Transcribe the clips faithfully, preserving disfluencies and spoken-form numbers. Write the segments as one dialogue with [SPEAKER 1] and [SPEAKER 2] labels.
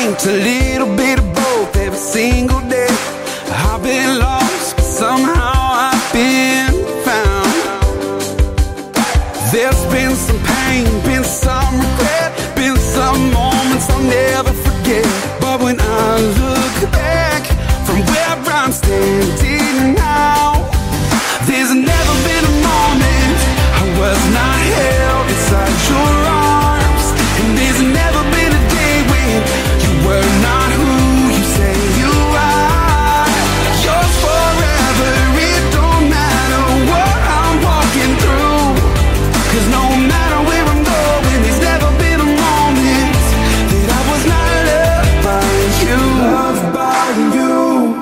[SPEAKER 1] want a little bit of both every single day. I've been lost, but somehow I've been found. There's been some pain, been some regret, been some moments I'll never forget. But when I look back from where I'm standing now, there's never been a moment I was not held inside your arms. And there's never been a day when you were not who you say you are. Yours forever, it don't matter what I'm walking through. Cause no matter where I'm going, there's never been a moment that I was not loved by you. Loved by you.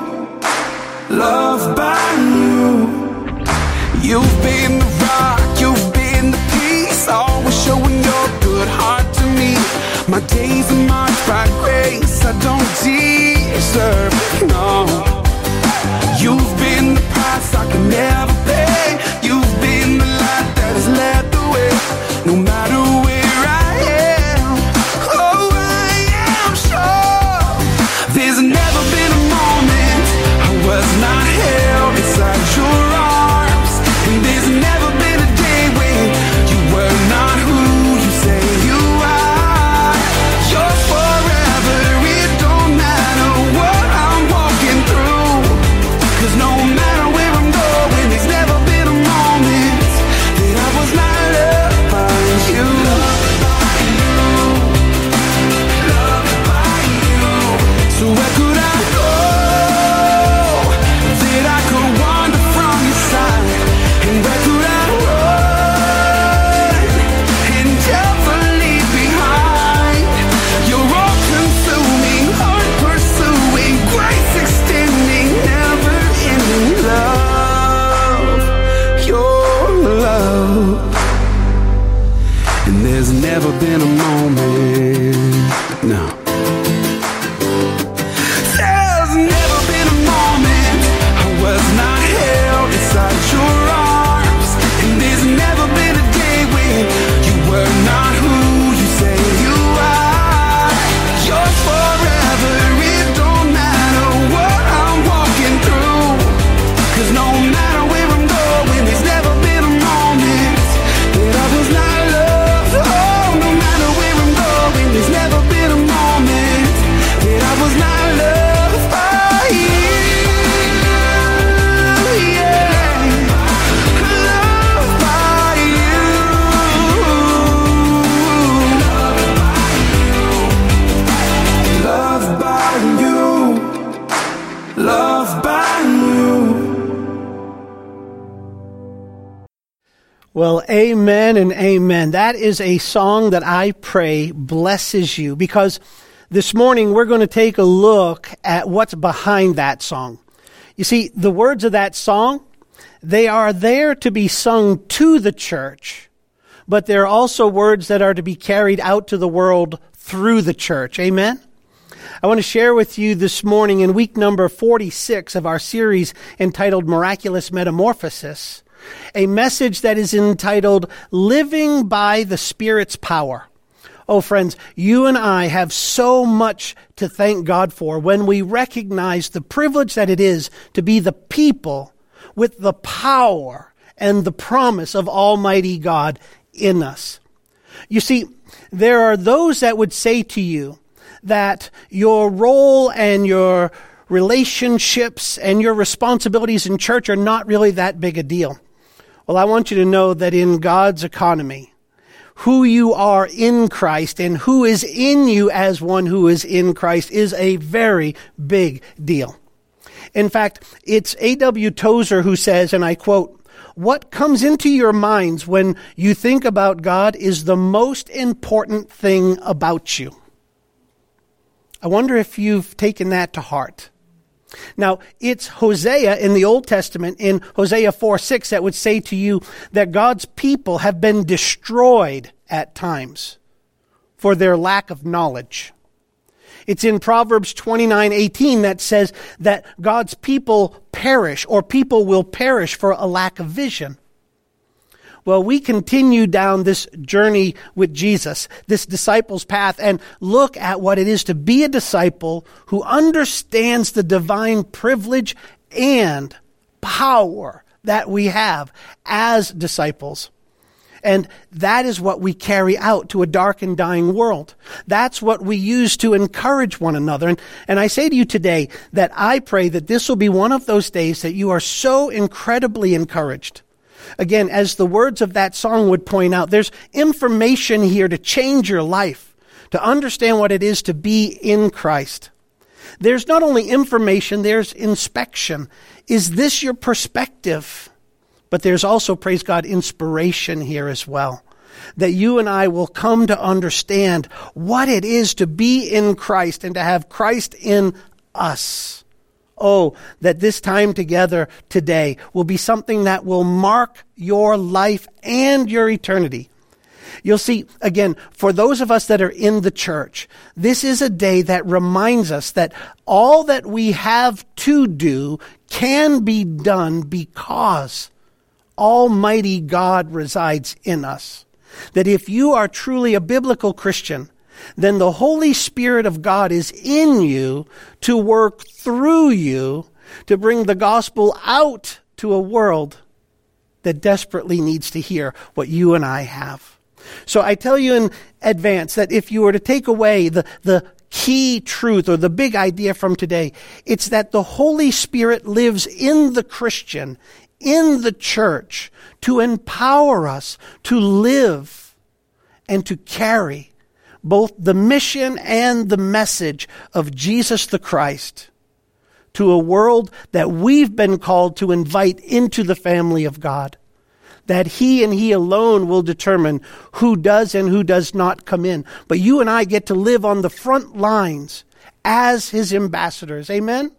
[SPEAKER 1] Loved by you. You've been the rock, you've been the peace, always showing your good heart to me. My days are marked by grace I don't deserve, no. You've been the price I can never pay. You've been the light that has led the way. No matter where I am, oh I am sure there's never been a moment I was not held inside your arms. And there's never been a day when you were not who you say you are. You're forever, it don't matter what I'm walking through. Cause no matter where I'm going, there's never been a moment that I was not loved by you. Loved by you. Loved by you. So where could I go that I could wander from your side? And where could I run and never leave behind? You're all consuming, heart pursuing, grace extending, never ending love. Your love. And there's never been a moment, no. There's never been a moment I was not held inside your arms. And there's never been a day when you were not who you say you are. You're forever, it don't matter what I'm walking through. Cause no matter where I'm going, there's never been a moment that I was not loved. Oh, no matter where I'm going, there's never been a moment that I was not loved by you. Yeah. Loved by you. Loved by you. Loved by you.
[SPEAKER 2] Well, amen and amen. That is a song that I pray blesses you, because this morning we're going to take a look at what's behind that song. You see, the words of that song, they are there to be sung to the church, but they're also words that are to be carried out to the world through the church. Amen? I want to share with you this morning in week number forty-six of our series entitled Miraculous Metamorphosis, a message that is entitled Living by the Spirit's Power. Oh, friends, you and I have so much to thank God for when we recognize the privilege that it is to be the people with the power and the promise of Almighty God in us. You see, there are those that would say to you that your role and your relationships and your responsibilities in church are not really that big a deal. Well, I want you to know that in God's economy, who you are in Christ and who is in you as one who is in Christ is a very big deal. In fact, it's A W Tozer who says, and I quote, "What comes into your minds when you think about God is the most important thing about you." I wonder if you've taken that to heart. Now, it's Hosea in the Old Testament, in Hosea four six, that would say to you that God's people have been destroyed at times for their lack of knowledge. It's in Proverbs twenty-nine eighteen that says that God's people perish, or people will perish for a lack of vision. Well, we continue down this journey with Jesus, this disciples' path, and look at what it is to be a disciple who understands the divine privilege and power that we have as disciples. And that is what we carry out to a dark and dying world. That's what we use to encourage one another. And, and I say to you today that I pray that this will be one of those days that you are so incredibly encouraged. Again, as the words of that song would point out, there's information here to change your life, to understand what it is to be in Christ. There's not only information, there's inspection. Is this your perspective? But there's also, praise God, inspiration here as well. That you and I will come to understand what it is to be in Christ and to have Christ in us. Oh, that this time together today will be something that will mark your life and your eternity. You'll see, again, for those of us that are in the church, this is a day that reminds us that all that we have to do can be done because Almighty God resides in us. That if you are truly a biblical Christian, then the Holy Spirit of God is in you to work through you to bring the gospel out to a world that desperately needs to hear what you and I have. So I tell you in advance that if you were to take away the, the key truth or the big idea from today, it's that the Holy Spirit lives in the Christian, in the church, to empower us to live and to carry both the mission and the message of Jesus the Christ to a world that we've been called to invite into the family of God. That He and He alone will determine who does and who does not come in. But you and I get to live on the front lines as His ambassadors. Amen?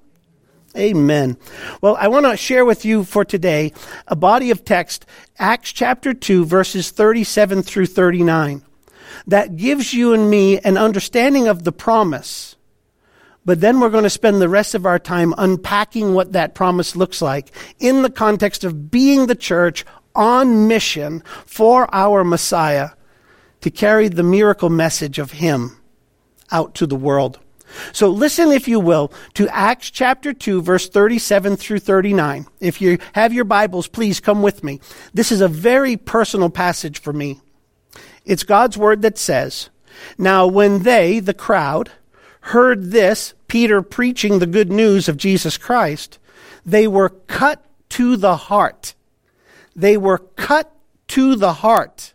[SPEAKER 2] Amen. Well, I want to share with you for today a body of text, Acts chapter two, verses thirty-seven through thirty-nine, that gives you and me an understanding of the promise. But then we're going to spend the rest of our time unpacking what that promise looks like in the context of being the church on mission for our Messiah to carry the miracle message of Him out to the world. So listen, if you will, to Acts chapter two, verse thirty-seven through thirty-nine. If you have your Bibles, please come with me. This is a very personal passage for me. It's God's word that says, "Now when they, the crowd, heard this, Peter preaching the good news of Jesus Christ, they were cut to the heart." They were cut to the heart.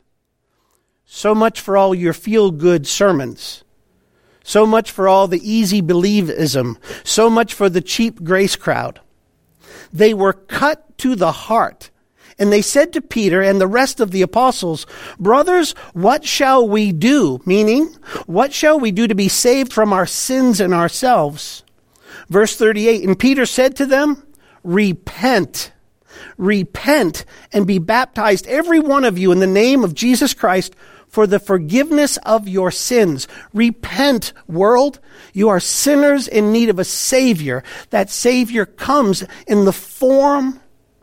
[SPEAKER 2] So much for all your feel-good sermons. So much for all the easy believism. So much for the cheap grace crowd. They were cut to the heart. And they said to Peter and the rest of the apostles, "Brothers, what shall we do?" Meaning, what shall we do to be saved from our sins and ourselves? Verse thirty-eight, "And Peter said to them, Repent. Repent and be baptized, every one of you, in the name of Jesus Christ for the forgiveness of your sins." Repent, world. You are sinners in need of a Savior. That Savior comes in the form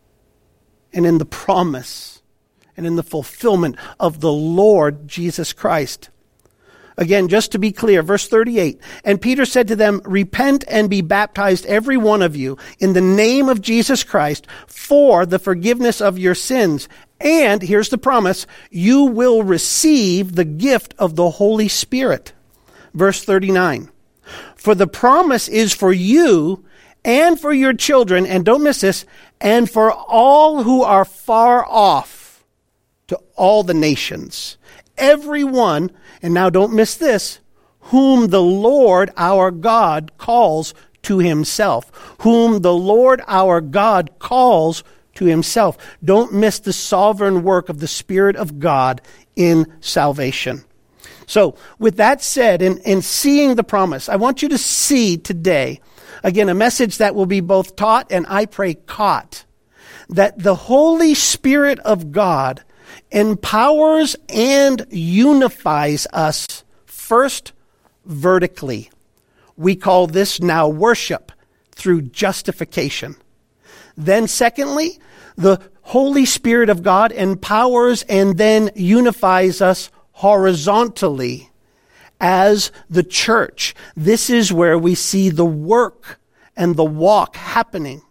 [SPEAKER 2] and in the promise and in the fulfillment of the Lord Jesus Christ. Again, just to be clear, verse thirty-eight, "And Peter said to them, Repent and be baptized, every one of you, in the name of Jesus Christ, for the forgiveness of your sins. And," here's the promise, "you will receive the gift of the Holy Spirit." Verse thirty-nine, "For the promise is for you and for your children," and don't miss this, "and for all who are far off, to all the nations. Everyone," and now don't miss this, "whom the Lord our God calls to Himself." Whom the Lord our God calls to Himself. Don't miss the sovereign work of the Spirit of God in salvation. So, with that said, in, in seeing the promise, I want you to see today, again, a message that will be both taught and I pray caught, that the Holy Spirit of God empowers and unifies us first vertically. We call this now worship through justification. Then secondly, the Holy Spirit of God empowers and then unifies us horizontally as the church. This is where we see the work and the walk happening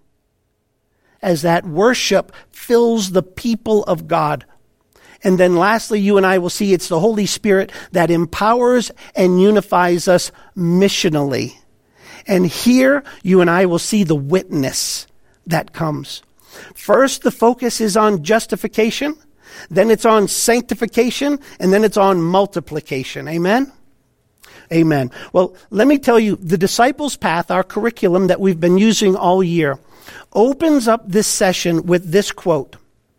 [SPEAKER 2] as that worship fills the people of God. And then lastly, you and I will see it's the Holy Spirit that empowers and unifies us missionally. And here you and I will see the witness that comes. First, the focus is on justification, then it's on sanctification, and then it's on multiplication. Amen? Amen. Well, let me tell you, the Disciples' Path, our curriculum that we've been using all year, opens up this session with this quote.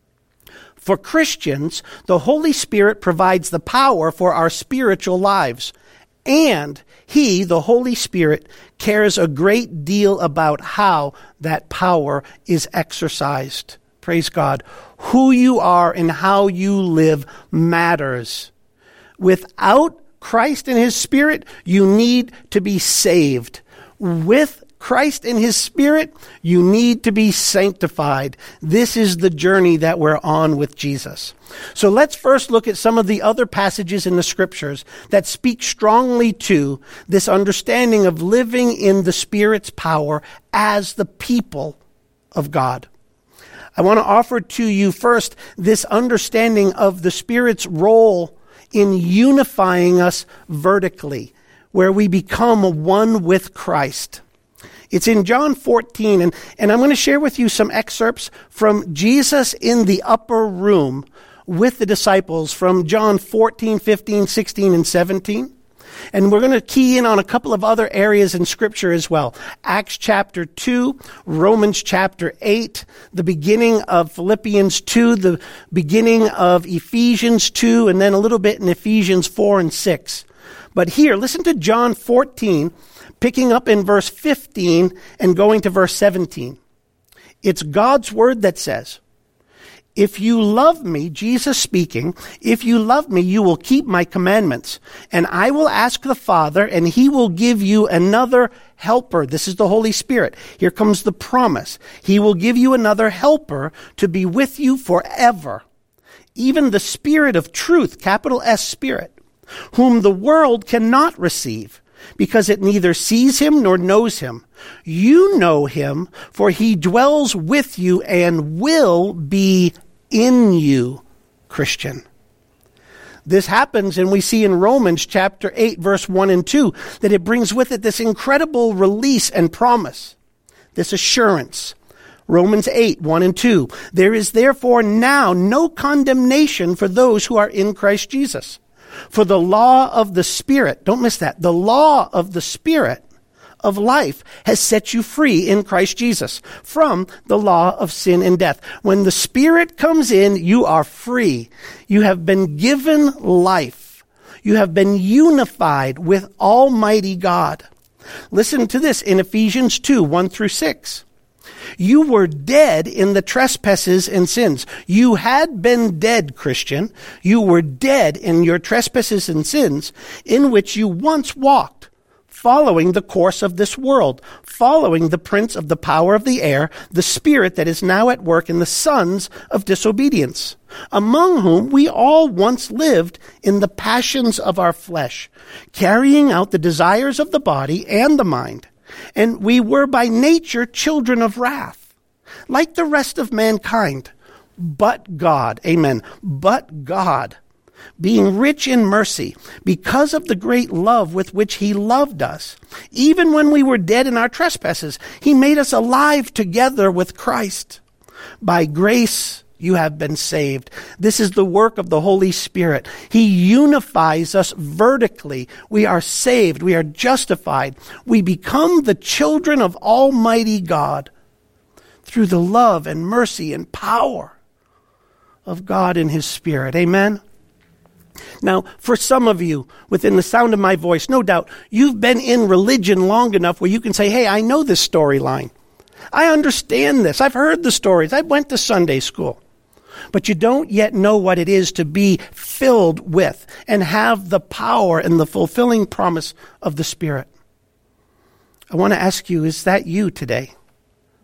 [SPEAKER 2] For Christians, the Holy Spirit provides the power for our spiritual lives, and He, the Holy Spirit, cares a great deal about how that power is exercised. Praise God. Who you are and how you live matters. Without Christ and His Spirit, you need to be saved. With Christ and His Spirit, you need to be sanctified. This is the journey that we're on with Jesus. So let's first look at some of the other passages in the Scriptures that speak strongly to this understanding of living in the Spirit's power as the people of God. I want to offer to you first this understanding of the Spirit's role in unifying us vertically, where we become one with Christ. It's in John fourteen, and, and I'm going to share with you some excerpts from Jesus in the upper room with the disciples from John fourteen, fifteen, sixteen, and seventeen. And we're going to key in on a couple of other areas in Scripture as well. Acts chapter two, Romans chapter eight, the beginning of Philippians two, the beginning of Ephesians two, and then a little bit in Ephesians four and six. But here, listen to John fourteen, picking up in verse fifteen and going to verse seventeen. It's God's word that says, if you love me, Jesus speaking, if you love me, you will keep my commandments. And I will ask the Father, and He will give you another helper. This is the Holy Spirit. Here comes the promise. He will give you another helper to be with you forever. Even the Spirit of truth, capital S Spirit, whom the world cannot receive, because it neither sees Him nor knows Him. You know Him, for He dwells with you and will be in you, Christian. This happens, and we see in Romans chapter eight, verse one and two, that it brings with it this incredible release and promise, this assurance. Romans eight, one and two. There is therefore now no condemnation for those who are in Christ Jesus. For the law of the Spirit, don't miss that, the law of the Spirit of life has set you free in Christ Jesus from the law of sin and death. When the Spirit comes in, you are free. You have been given life. You have been unified with Almighty God. Listen to this in Ephesians two, one through six. You were dead in the trespasses and sins. You had been dead, Christian. You were dead in your trespasses and sins, in which you once walked, following the course of this world, following the prince of the power of the air, the spirit that is now at work in the sons of disobedience, among whom we all once lived in the passions of our flesh, carrying out the desires of the body and the mind. And we were by nature children of wrath, like the rest of mankind. But God, amen, but God, being rich in mercy, because of the great love with which He loved us, even when we were dead in our trespasses, He made us alive together with Christ. By grace you have been saved. This is the work of the Holy Spirit. He unifies us vertically. We are saved. We are justified. We become the children of Almighty God through the love and mercy and power of God and His Spirit. Amen? Now, for some of you, within the sound of my voice, no doubt, you've been in religion long enough where you can say, hey, I know this storyline. I understand this. I've heard the stories. I went to Sunday school. But you don't yet know what it is to be filled with and have the power and the fulfilling promise of the Spirit. I want to ask you, is that you today?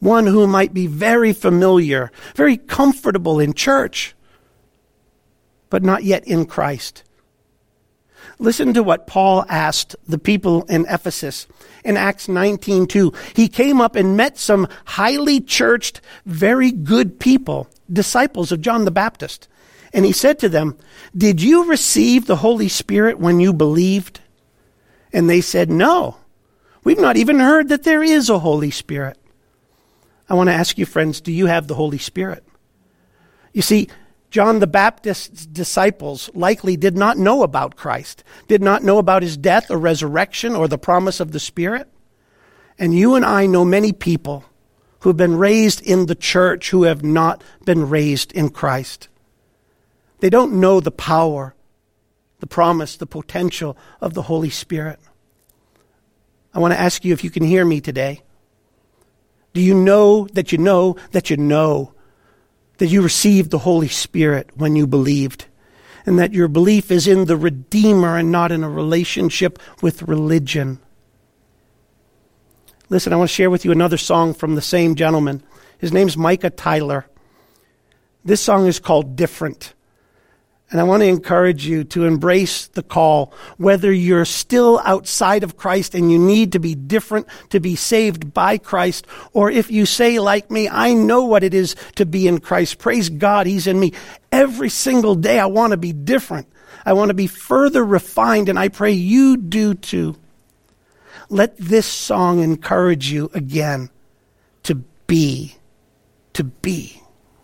[SPEAKER 2] one who might be very familiar, very comfortable in church, but not yet in Christ. Listen to what Paul asked the people in Ephesus in Acts nineteen two. He came up and met some highly churched, very good people, disciples of John the Baptist. And he said to them, "Did you receive the Holy Spirit when you believed?" And they said, "No, we've not even heard that there is a Holy Spirit." I want to ask you, friends, do you have the Holy Spirit? You see, John the Baptist's disciples likely did not know about Christ, did not know about his death or resurrection or the promise of the Spirit. And you and I know many people who have been raised in the church who have not been raised in Christ. They don't know the power, the promise, the potential of the Holy Spirit. I want to ask you if you can hear me today. Do you know that you know that you know that you received the Holy Spirit when you believed, and that your belief is in the Redeemer and not in a relationship with religion? Listen, I want to share with you another song from the same gentleman. His name's Micah Tyler. This song is called Different. And I want to encourage you to embrace the call, whether you're still outside of Christ and you need to be different to be saved by Christ, or if you say like me, I know what it is to be in Christ. Praise God, He's in me. Every single day I want to be different. I want to be further refined, and I pray you do too. Let this song encourage you again to be, to be.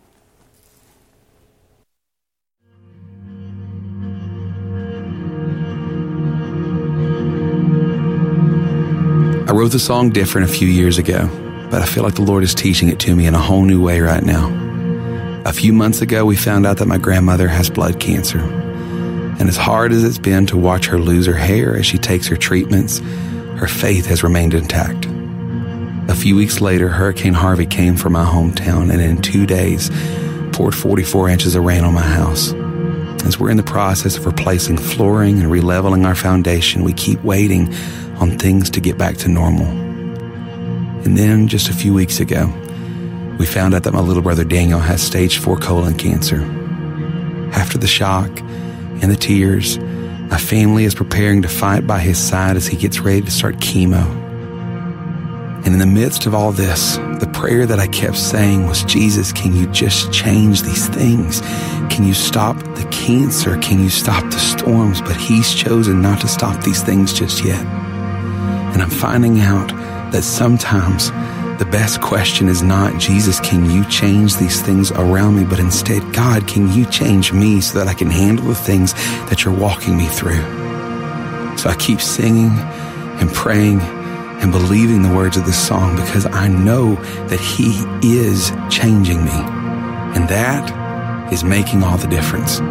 [SPEAKER 3] I wrote the song Different a few years ago, but I feel like the Lord is teaching it to me in a whole new way right now. A few months ago, we found out that my grandmother has blood cancer. And as hard as it's been to watch her lose her hair as she takes her treatments, her faith has remained intact. A few weeks later, Hurricane Harvey came for my hometown and in two days poured forty-four inches of rain on my house. As we're in the process of replacing flooring and releveling our foundation, we keep waiting on things to get back to normal. And then just a few weeks ago, we found out that my little brother Daniel has stage four colon cancer. After the shock and the tears, my family is preparing to fight by his side as he gets ready to start chemo. And in the midst of all this, the prayer that I kept saying was, Jesus, can you just change these things? Can you stop the cancer? Can you stop the storms? But he's chosen not to stop these things just yet. And I'm finding out that sometimes the best question is not, Jesus, can you change these things around me? But instead, God, can you change me so that I can handle the things that you're walking me through? So I keep singing and praying and believing the words of this song because I know that he is changing me. And that is making all the difference.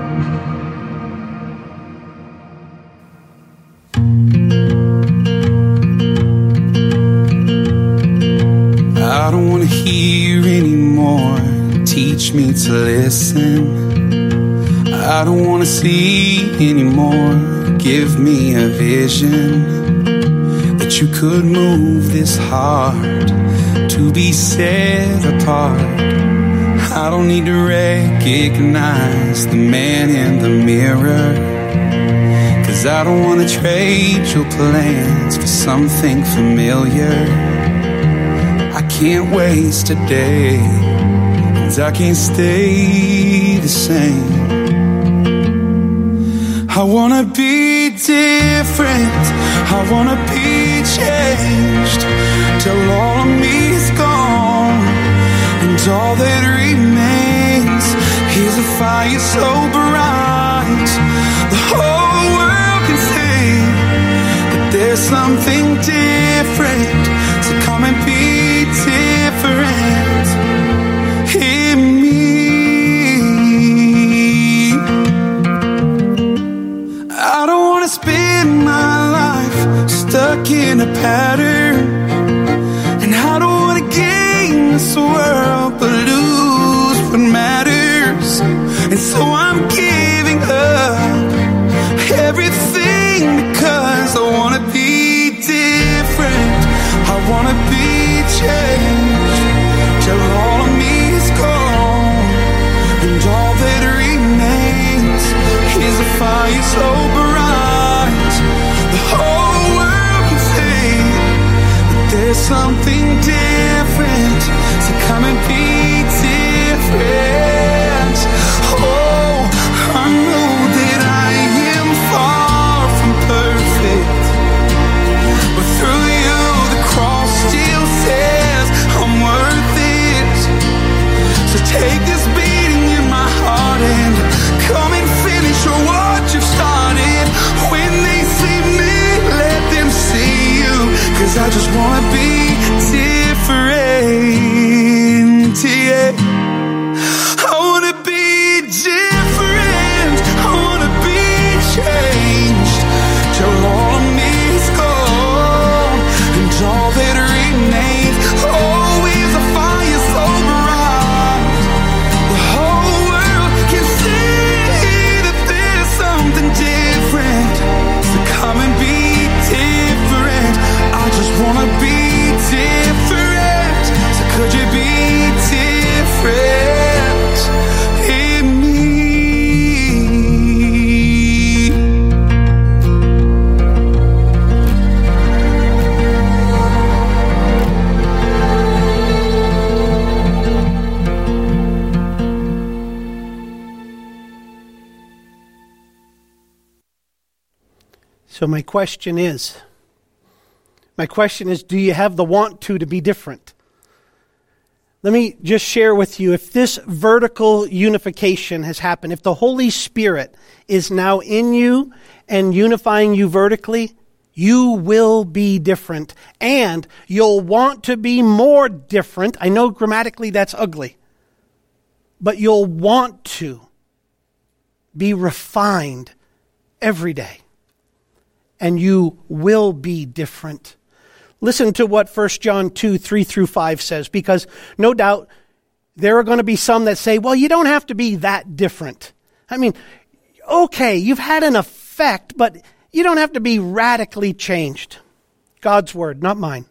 [SPEAKER 1] I don't want to hear anymore. Teach me to listen. I don't want to see anymore. Give me a vision that you could move this heart to be set apart. I don't need to recognize the man in the mirror, 'cause I don't want to trade your plans for something familiar. I can't waste a day, 'cause I can't stay the same. I wanna be different, I wanna be changed, till all of me is gone, and all that remains is a fire so bright the whole world can see that there's something different. So come and be different in me. I don't want to spend my life stuck in a pattern, and I don't want to gain this world but lose what matters. And so I'm giving up everything because I want to be different. I want to be changed, something different. So come and be different. Oh, I know that I am far from perfect, but through you the cross still says I'm worth it. So take this beating in my heart and come and finish what you've started. When they see me, let them see you, 'cause I just wanna be different, yeah. I wanna be different, I wanna be changed, till all of me is gone, and all that remains, oh, is a fire so bright, the whole world can see that there's something different. So come and be different, I just wanna be different. So could you be different in me?
[SPEAKER 2] So my question is, my question is, do you have the want to to be different? Let me just share with you, if this vertical unification has happened, if the Holy Spirit is now in you and unifying you vertically, you will be different, and you'll want to be more different. I know grammatically that's ugly, but you'll want to be refined every day, and you will be different. Listen to what First John two, three through five says, because no doubt there are going to be some that say, well, you don't have to be that different. I mean, okay, you've had an effect, but you don't have to be radically changed. God's word, not mine.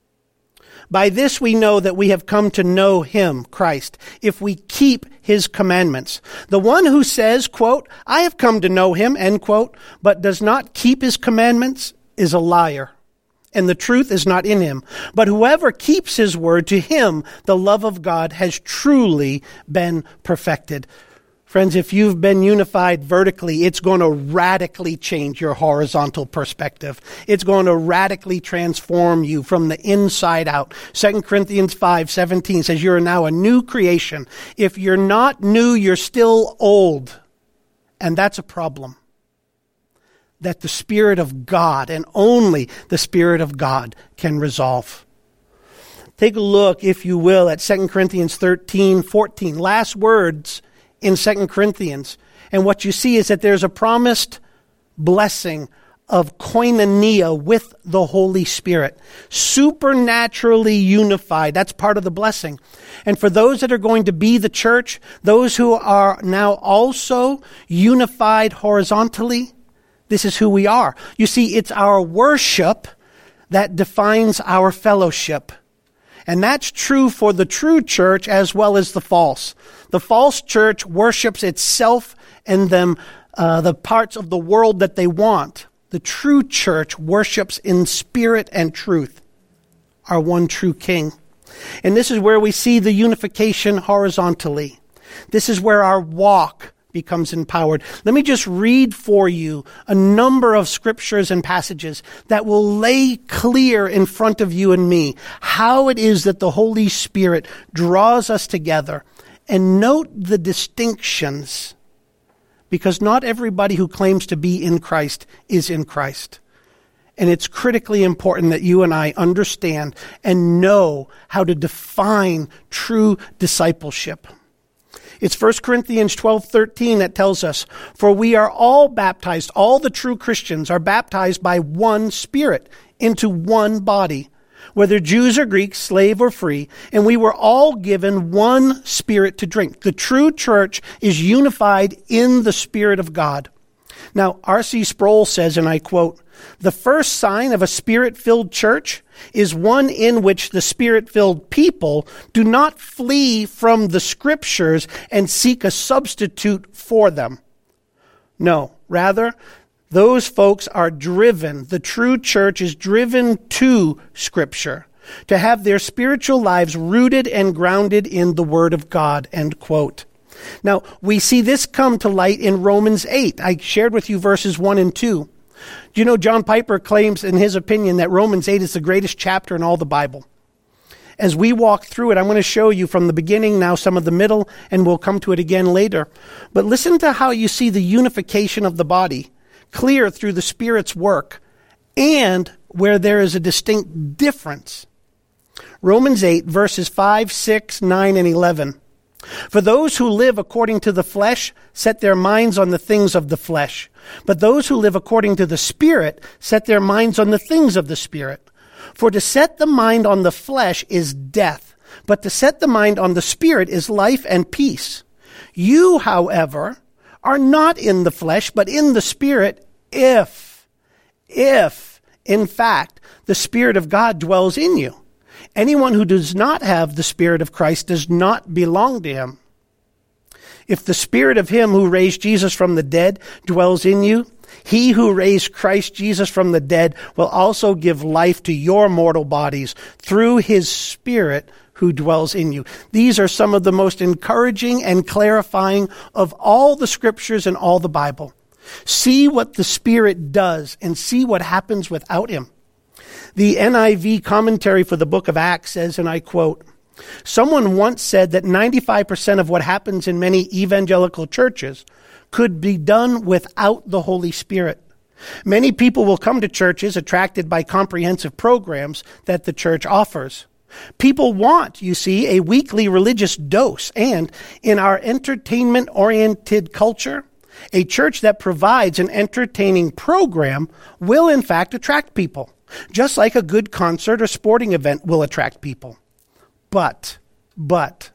[SPEAKER 2] By this we know that we have come to know him, Christ, if we keep his commandments. The one who says, quote, I have come to know him, end quote, but does not keep his commandments is a liar, and the truth is not in him. But whoever keeps his word, to him the love of God has truly been perfected. Friends, if you've been unified vertically, it's going to radically change your horizontal perspective. It's going to radically transform you from the inside out. Second Corinthians five seventeen says you're now a new creation. If you're not new, you're still old. And that's a problem that the Spirit of God, and only the Spirit of God, can resolve. Take a look, if you will, at Second Corinthians thirteen fourteen. Last words in Second Corinthians. And what you see is that there's a promised blessing of koinonia with the Holy Spirit. Supernaturally unified. That's part of the blessing. And for those that are going to be the church, those who are now also unified horizontally, this is who we are. You see, it's our worship that defines our fellowship. And that's true for the true church as well as the false. The false church worships itself and them, uh, the parts of the world that they want. The true church worships in spirit and truth our one true King. And this is where we see the unification horizontally. This is where our walk becomes empowered. Let me just read for you a number of scriptures and passages that will lay clear in front of you and me how it is that the Holy Spirit draws us together. And note the distinctions, because not everybody who claims to be in Christ is in Christ. And it's critically important that you and I understand and know how to define true discipleship. It's First Corinthians twelve thirteen that tells us, for we are all baptized, all the true Christians are baptized by one Spirit into one body, whether Jews or Greeks, slave or free, and we were all given one Spirit to drink. The true church is unified in the Spirit of God. Now, R C Sproul says, and I quote, the first sign of a Spirit-filled church is one in which the Spirit-filled people do not flee from the Scriptures and seek a substitute for them. No, rather, those folks are driven. The true church is driven to Scripture. to have their spiritual lives rooted and grounded in the Word of God, end quote. Now, we see this come to light in Romans eight. I shared with you verses one and two. Do you know John Piper claims in his opinion that Romans eight is the greatest chapter in all the Bible? As we walk through it, I'm going to show you from the beginning, now some of the middle, and we'll come to it again later. But listen to how you see the unification of the body clear through the Spirit's work, and where there is a distinct difference. Romans eight, verses five, six, nine, and eleven. For those who live according to the flesh set their minds on the things of the flesh, but those who live according to the Spirit set their minds on the things of the Spirit. For to set the mind on the flesh is death, but to set the mind on the Spirit is life and peace. You, however, are not in the flesh, but in the Spirit, if, if, in fact, the Spirit of God dwells in you. Anyone who does not have the Spirit of Christ does not belong to him. If the Spirit of him who raised Jesus from the dead dwells in you, he who raised Christ Jesus from the dead will also give life to your mortal bodies through his Spirit who dwells in you. These are some of the most encouraging and clarifying of all the scriptures in all the Bible. See what the Spirit does and see what happens without him. The N I V commentary for the book of Acts says, and I quote, "Someone once said that ninety-five percent of what happens in many evangelical churches could be done without the Holy Spirit. Many people will come to churches attracted by comprehensive programs that the church offers. People want, you see, a weekly religious dose, and in our entertainment-oriented culture, a church that provides an entertaining program will in fact attract people, just like a good concert or sporting event will attract people. But, but,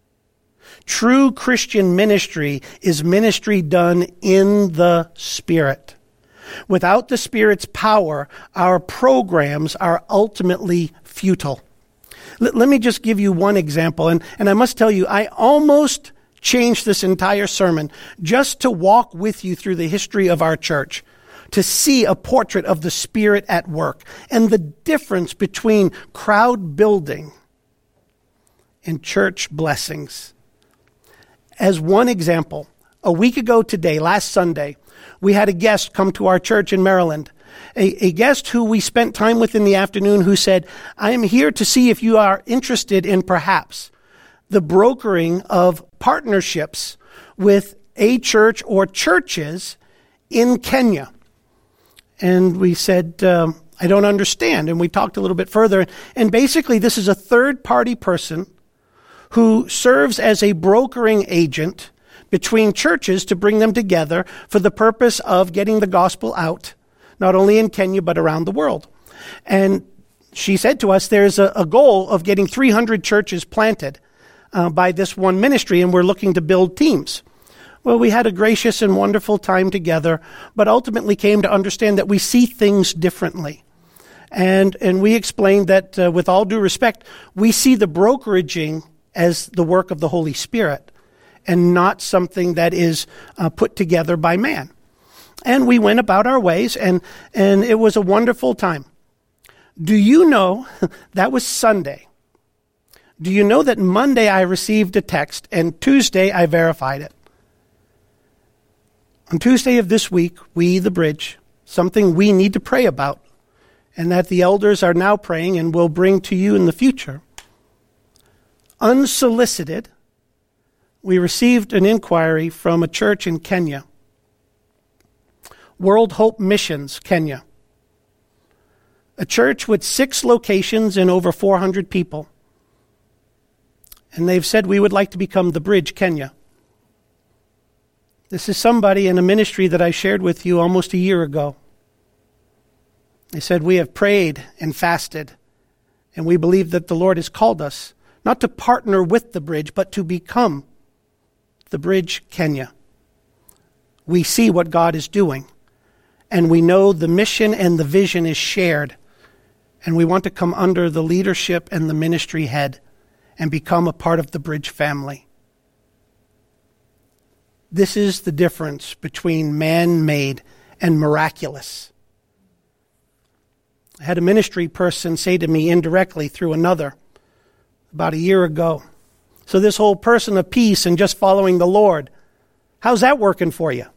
[SPEAKER 2] true Christian ministry is ministry done in the Spirit. Without the Spirit's power, our programs are ultimately futile." L- let me just give you one example, and, and I must tell you, I almost changed this entire sermon just to walk with you through the history of our church, to see a portrait of the Spirit at work and the difference between crowd building and church blessings. As one example, a week ago today, last Sunday, we had a guest come to our church in Maryland, a, a guest who we spent time with in the afternoon who said, "I am here to see if you are interested in perhaps the brokering of partnerships with a church or churches in Kenya." And we said, um, "I don't understand." And we talked a little bit further. And basically, this is a third-party person who serves as a brokering agent between churches to bring them together for the purpose of getting the gospel out, not only in Kenya, but around the world. And she said to us, there's a, a goal of getting three hundred churches planted uh, by this one ministry, and we're looking to build teams. Well, we had a gracious and wonderful time together, but ultimately came to understand that we see things differently. And and we explained that, uh, with all due respect, we see the brokeraging as the work of the Holy Spirit and not something that is uh, put together by man. And we went about our ways, and, and it was a wonderful time. Do you know, that was Sunday. Do you know that Monday I received a text, and Tuesday I verified it? On Tuesday of this week, we, the Bridge, something we need to pray about, and that the elders are now praying and will bring to you in the future. Unsolicited, we received an inquiry from a church in Kenya. World Hope Missions, Kenya. A church with six locations and over four hundred people. And they've said, we would like to become the Bridge, Kenya. This is somebody in a ministry that I shared with you almost a year ago. They said, we have prayed and fasted, and we believe that the Lord has called us not to partner with the Bridge, but to become the Bridge, Kenya. We see what God is doing, and we know the mission and the vision is shared, and we want to come under the leadership and the ministry head and become a part of the Bridge family. This is the difference between man-made and miraculous. I had a ministry person say to me indirectly through another about a year ago, so this whole person of peace and just following the Lord, how's that working for you?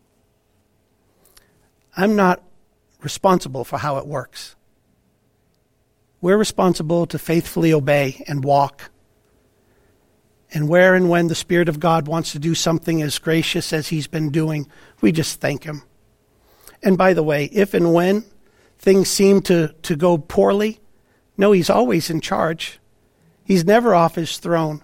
[SPEAKER 2] I'm not responsible for how it works. We're responsible to faithfully obey and walk. And where and when the Spirit of God wants to do something as gracious as he's been doing, we just thank him. And by the way, if and when things seem to, to go poorly, no, he's always in charge. He's never off his throne.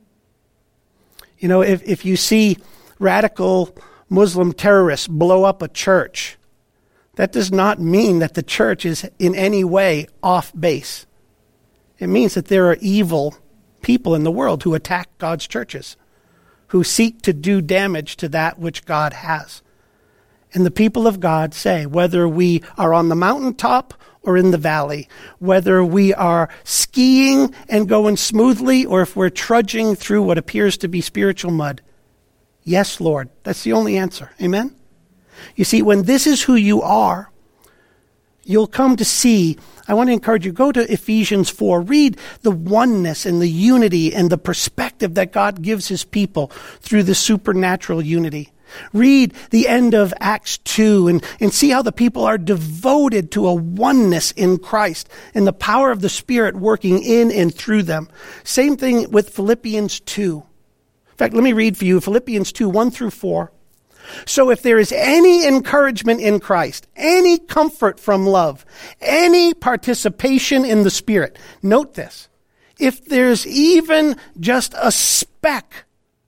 [SPEAKER 2] You know, if, if you see radical Muslim terrorists blow up a church, that does not mean that the church is in any way off base. It means that there are evil people in the world who attack God's churches, who seek to do damage to that which God has. And the people of God say, whether we are on the mountaintop or in the valley, whether we are skiing and going smoothly or if we're trudging through what appears to be spiritual mud, yes, Lord, that's the only answer. Amen? You see, when this is who you are, you'll come to see, I want to encourage you, go to Ephesians four, read the oneness and the unity and the perspective that God gives his people through the supernatural unity. Read the end of Acts two and, and see how the people are devoted to a oneness in Christ and the power of the Spirit working in and through them. Same thing with Philippians two. In fact, let me read for you Philippians two, one through four. So if there is any encouragement in Christ, any comfort from love, any participation in the Spirit, note this, if there's even just a speck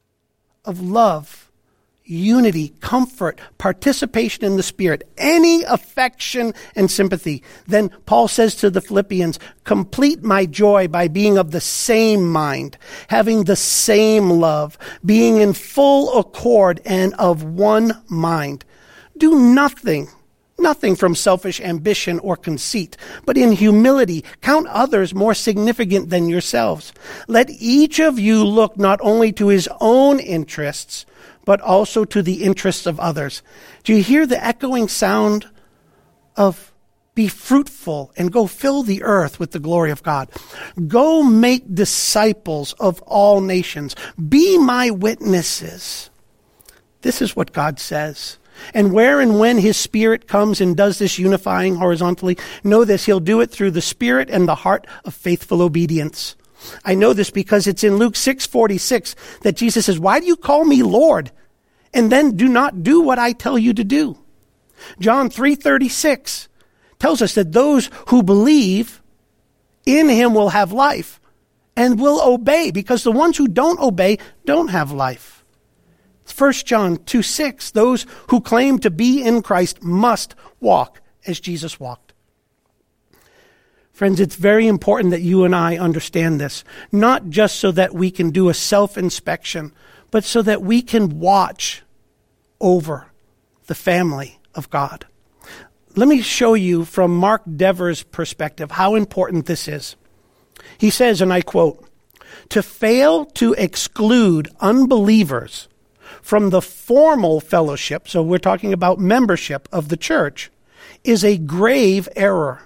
[SPEAKER 2] of love, unity, comfort, participation in the Spirit, any affection and sympathy, then Paul says to the Philippians, complete my joy by being of the same mind, having the same love, being in full accord and of one mind. Do nothing, nothing from selfish ambition or conceit, but in humility count others more significant than yourselves. Let each of you look not only to his own interests, but also to the interests of others. Do you hear the echoing sound of be fruitful and go fill the earth with the glory of God? Go make disciples of all nations. Be my witnesses. This is what God says. And where and when his Spirit comes and does this unifying horizontally, know this, he'll do it through the Spirit and the heart of faithful obedience. I know this because it's in Luke six forty-six that Jesus says, why do you call me Lord and then do not do what I tell you to do? John three thirty-six tells us that those who believe in him will have life and will obey, because the ones who don't obey don't have life. First John two six, those who claim to be in Christ must walk as Jesus walked. Friends, it's very important that you and I understand this, not just so that we can do a self-inspection, but so that we can watch over the family of God. Let me show you from Mark Dever's perspective how important this is. He says, and I quote, to fail to exclude unbelievers from the formal fellowship, so we're talking about membership of the church, is a grave error.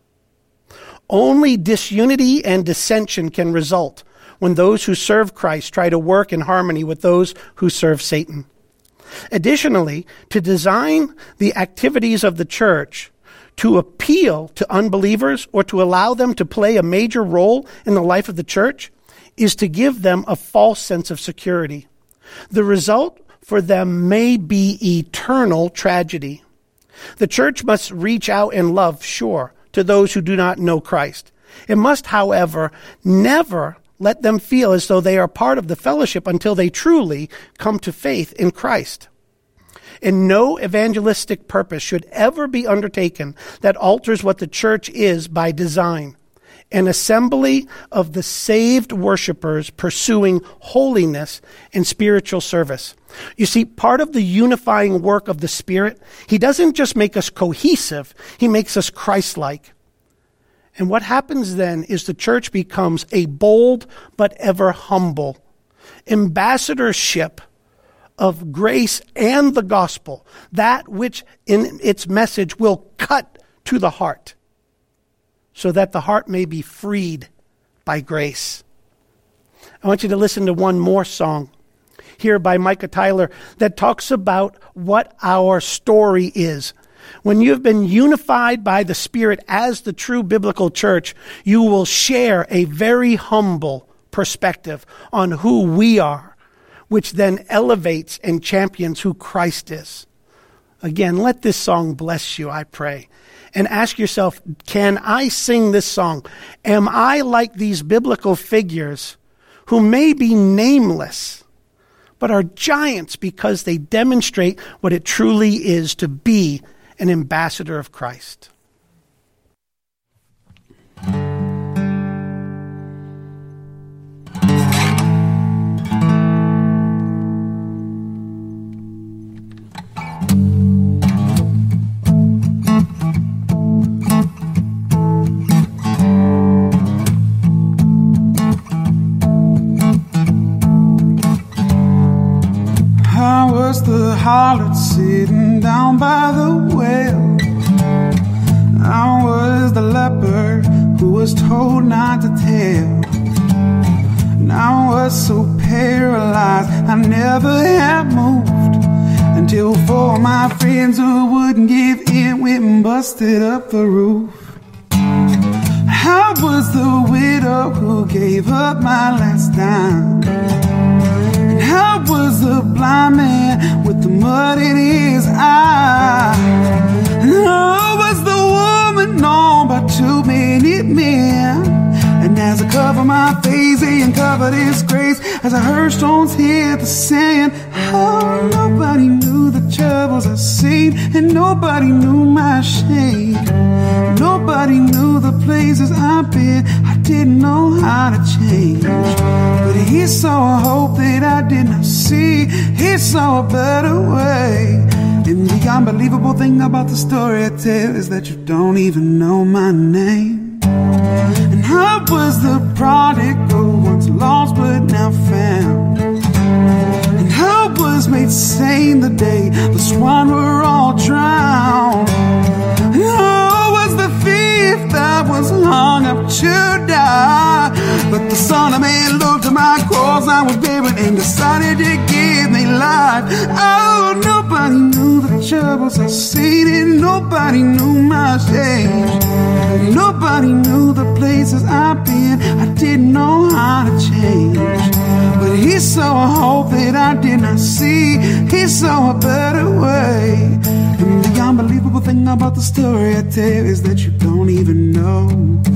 [SPEAKER 2] Only disunity and dissension can result when those who serve Christ try to work in harmony with those who serve Satan. Additionally, to design the activities of the church to appeal to unbelievers or to allow them to play a major role in the life of the church is to give them a false sense of security. The result for them may be eternal tragedy. The church must reach out in love, sure, to those who do not know Christ. It must, however, never let them feel as though they are part of the fellowship until they truly come to faith in Christ. And no evangelistic purpose should ever be undertaken that alters what the church is by design. An assembly of the saved worshipers pursuing holiness and spiritual service. You see, part of the unifying work of the Spirit, he doesn't just make us cohesive, he makes us Christ-like. And what happens then is the church becomes a bold but ever humble ambassadorship of grace and the gospel, that which in its message will cut to the heart. so that the heart may be freed by grace. I want you to listen to one more song here by Micah Tyler that talks about what our story is. When you've been unified by the Spirit as the true biblical church, you will share a very humble perspective on who we are, which then elevates and champions who Christ is. Again, let this song bless you, I pray. And ask yourself, can I sing this song? Am I like these biblical figures who may be nameless, but are giants because they demonstrate what it truly is to be an ambassador of Christ?
[SPEAKER 1] The harlot sitting down by the well. I was the leper who was told not to tell. And I was so paralyzed I never had moved, until four of my friends who wouldn't give in went and busted up the roof. I was the widow who gave up my last dime. I was the blind man with the mud in his eye. I was the woman known by too many men. And as I cover my face and covered his grace, as I heard stones hit the sand, oh, nobody knew the troubles I've seen, and nobody knew my shame. Nobody knew the places I've been. I didn't know how to change. But he saw a hope that I did not see. He saw a better way. And the unbelievable thing about the story I tell is that you don't even know my name. And I was the prodigal, once lost but now found. And I was made sane the day the swine were all drowned. And I was the thief that was hung up to die. But the Son of Man looked at my cross I was bearing and decided to give me life. Oh, nobody knew the troubles I've seen, and nobody knew my shame. Nobody knew the places I've been. I didn't know how to change. But he saw a hope that I did not see. He saw a better way. And the unbelievable thing about the story I tell is that you don't even know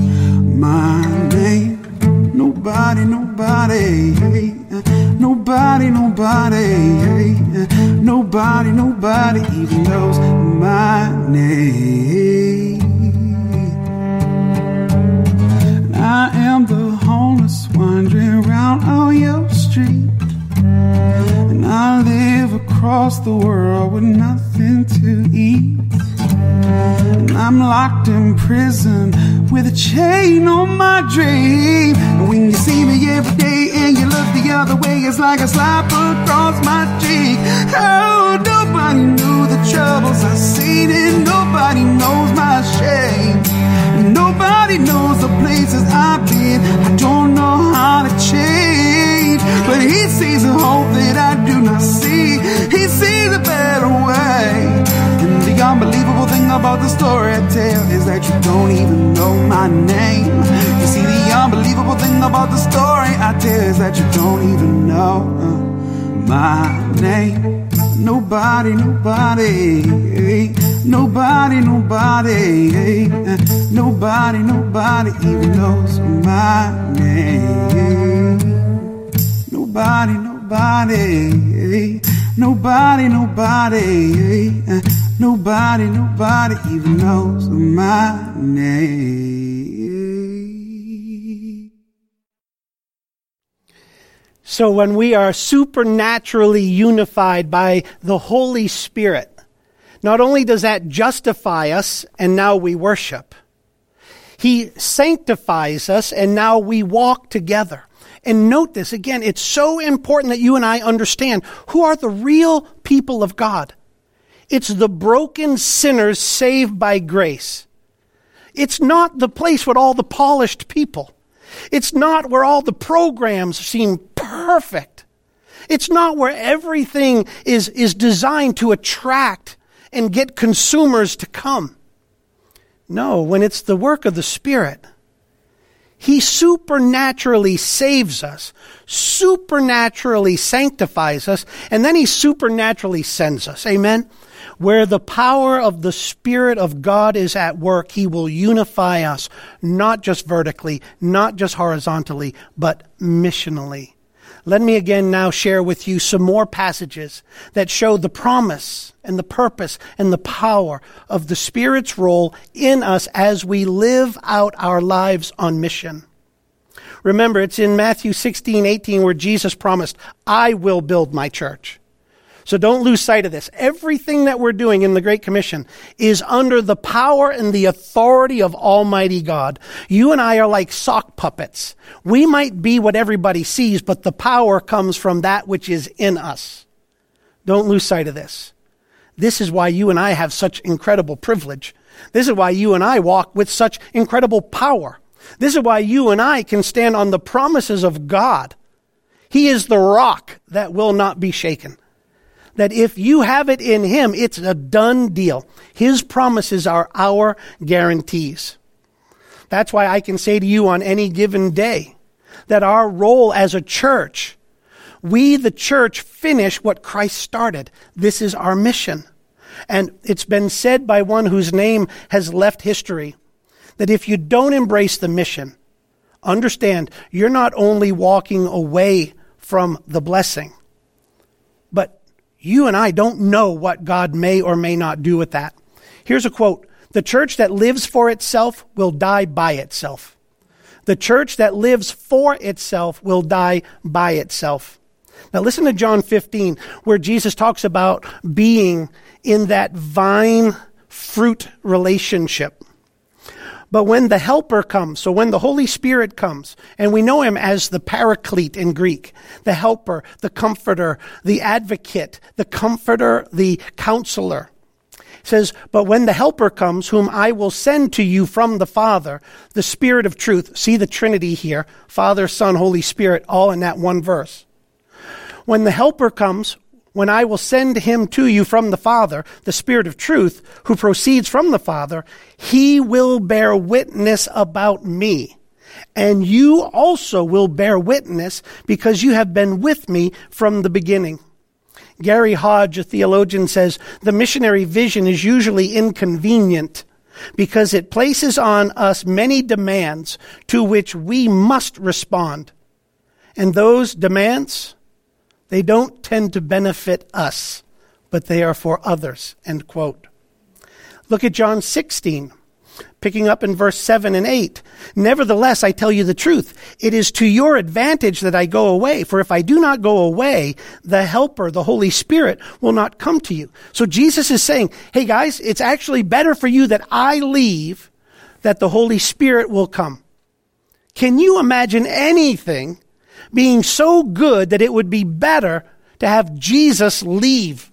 [SPEAKER 1] my name. Nobody, nobody, nobody, nobody, nobody, nobody even knows my name. I am the homeless wandering around on your street, and I live across the world with nothing to eat. And I'm locked in prison with a chain on my dream. And when you see me every day and you look the other way, it's like a slap across my cheek. Oh, nobody knew the troubles I've seen, and nobody knows my shame. And nobody knows the places I've been. I don't know how to change, but he sees a hope that I do not see. He sees a better way. And the unbelievable thing about the story I tell is that you don't even know my name. You see, the unbelievable thing about the story I tell is that you don't even know uh, my name. Nobody, nobody, nobody, nobody, nobody, nobody even knows my name. Nobody, nobody, nobody, nobody, nobody, nobody even knows my name.
[SPEAKER 2] So when we are supernaturally unified by the Holy Spirit, not only does that justify us and now we worship, He sanctifies us and now we walk together. And note this, again, it's so important that you and I understand who are the real people of God. It's the broken sinners saved by grace. It's not the place with all the polished people. It's not where all the programs seem perfect. It's not where everything is, is designed to attract and get consumers to come. No, when it's the work of the Spirit, He supernaturally saves us, supernaturally sanctifies us, and then He supernaturally sends us. Amen? Where the power of the Spirit of God is at work, He will unify us, not just vertically, not just horizontally, but missionally. Let me again now share with you some more passages that show the promise and the purpose and the power of the Spirit's role in us as we live out our lives on mission. Remember, it's in Matthew sixteen eighteen where Jesus promised, I will build my church. So don't lose sight of this. Everything that we're doing in the Great Commission is under the power and the authority of Almighty God. You and I are like sock puppets. We might be what everybody sees, but the power comes from that which is in us. Don't lose sight of this. This is why you and I have such incredible privilege. This is why you and I walk with such incredible power. This is why you and I can stand on the promises of God. He is the rock that will not be shaken. That if you have it in Him, it's a done deal. His promises are our guarantees. That's why I can say to you on any given day that our role as a church, we the church finish what Christ started. This is our mission. And it's been said by one whose name has left history that if you don't embrace the mission, understand you're not only walking away from the blessing, but you and I don't know what God may or may not do with that. Here's a quote. The church that lives for itself will die by itself. The church that lives for itself will die by itself. Now listen to John fifteen, where Jesus talks about being in that vine-fruit relationship. But when the Helper comes, so when the Holy Spirit comes, and we know Him as the Paraclete in Greek, the Helper, the Comforter, the Advocate, the Comforter, the Counselor. It says, but when the Helper comes, whom I will send to you from the Father, the Spirit of truth. See the Trinity here, Father, Son, Holy Spirit, all in that one verse. When the Helper comes, when I will send Him to you from the Father, the Spirit of truth, who proceeds from the Father, He will bear witness about me. And you also will bear witness because you have been with me from the beginning. Gary Hodge, a theologian, says, the missionary vision is usually inconvenient because it places on us many demands to which we must respond. And those demands, they don't tend to benefit us, but they are for others, end quote. Look at John sixteen, picking up in verse seven and eight. Nevertheless, I tell you the truth. It is to your advantage that I go away. For if I do not go away, the Helper, the Holy Spirit, will not come to you. So Jesus is saying, hey guys, it's actually better for you that I leave, that the Holy Spirit will come. Can you imagine anything being so good that it would be better to have Jesus leave?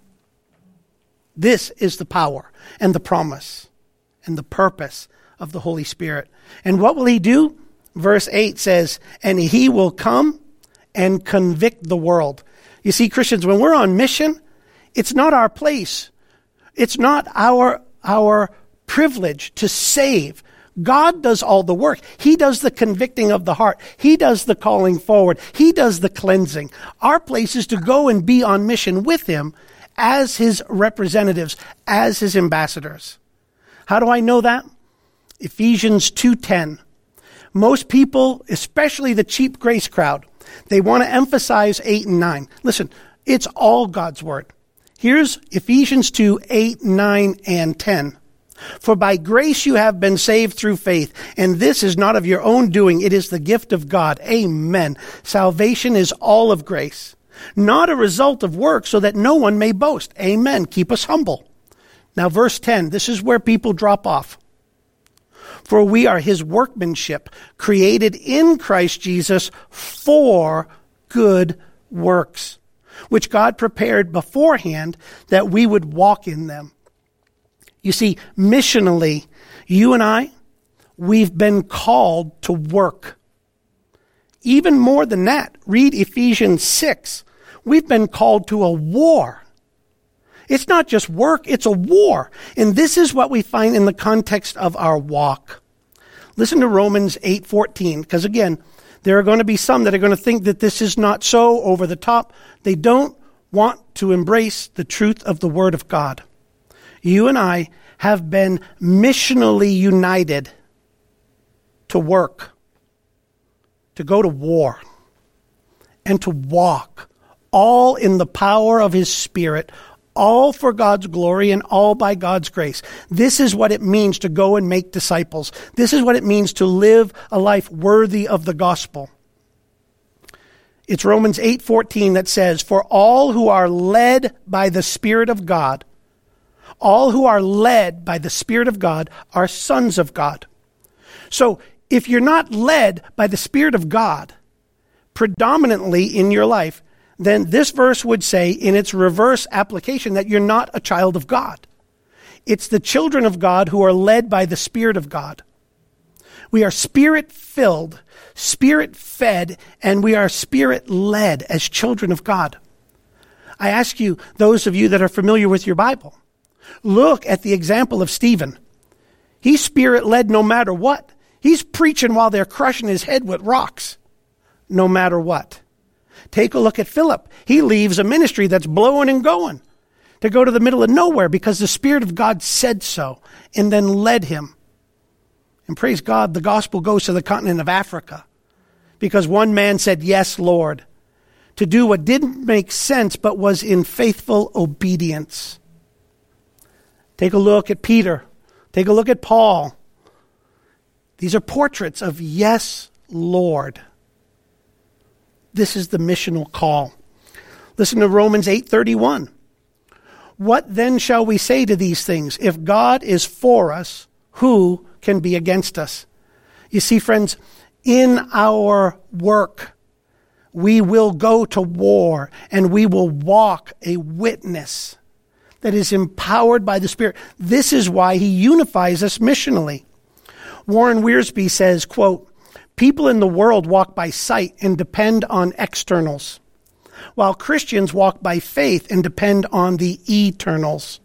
[SPEAKER 2] This is the power and the promise and the purpose of the Holy Spirit. And what will He do? Verse eight says, and He will come and convict the world. You see, Christians, when we're on mission, it's not our place. It's not our, our privilege to save. God does all the work. He does the convicting of the heart. He does the calling forward. He does the cleansing. Our place is to go and be on mission with Him as His representatives, as His ambassadors. How do I know that? Ephesians two ten. Most people, especially the cheap grace crowd, they want to emphasize eight and nine. Listen, it's all God's word. Here's Ephesians two, eight, nine, and ten. For by grace you have been saved through faith, and this is not of your own doing, it is the gift of God. Amen. Salvation is all of grace, not a result of work, so that no one may boast. Amen. Keep us humble. Now verse ten, this is where people drop off. For we are His workmanship, created in Christ Jesus for good works, which God prepared beforehand that we would walk in them. You see, missionally, you and I, we've been called to work. Even more than that, read Ephesians six. We've been called to a war. It's not just work, it's a war. And this is what we find in the context of our walk. Listen to Romans eight fourteen, because again, there are going to be some that are going to think that this is not so over the top. They don't want to embrace the truth of the Word of God. You and I have been missionally united to work, to go to war, and to walk, all in the power of His Spirit, all for God's glory and all by God's grace. This is what it means to go and make disciples. This is what it means to live a life worthy of the gospel. It's Romans eight fourteen that says, "For all who are led by the Spirit of God, all who are led by the Spirit of God are sons of God." So if you're not led by the Spirit of God predominantly in your life, then this verse would say in its reverse application that you're not a child of God. It's the children of God who are led by the Spirit of God. We are Spirit-filled, Spirit-fed, and we are Spirit-led as children of God. I ask you, those of you that are familiar with your Bible, look at the example of Stephen. He's Spirit-led no matter what. He's preaching while they're crushing his head with rocks, no matter what. Take a look at Philip. He leaves a ministry that's blowing and going to go to the middle of nowhere because the Spirit of God said so and then led him. And praise God, the gospel goes to the continent of Africa because one man said, "Yes, Lord," to do what didn't make sense but was in faithful obedience. Take a look at Peter. Take a look at Paul. These are portraits of "Yes, Lord." This is the missional call. Listen to Romans eight thirty-one. "What then shall we say to these things? If God is for us, who can be against us?" You see, friends, in our work, we will go to war and we will walk a witness that is empowered by the Spirit. This is why He unifies us missionally. Warren Wiersbe says, quote, "People in the world walk by sight and depend on externals, while Christians walk by faith and depend on the eternals."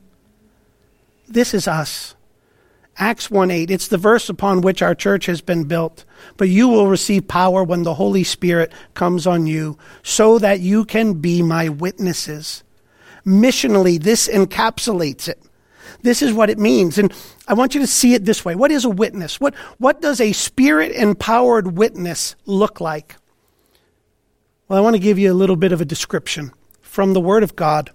[SPEAKER 2] This is us. Acts one eight, it's the verse upon which our church has been built. "But you will receive power when the Holy Spirit comes on you, so that you can be my witnesses." Missionally, this encapsulates it. This is what it means. And I want you to see it this way. What is a witness? What, what does a Spirit-empowered witness look like? Well, I want to give you a little bit of a description from the Word of God.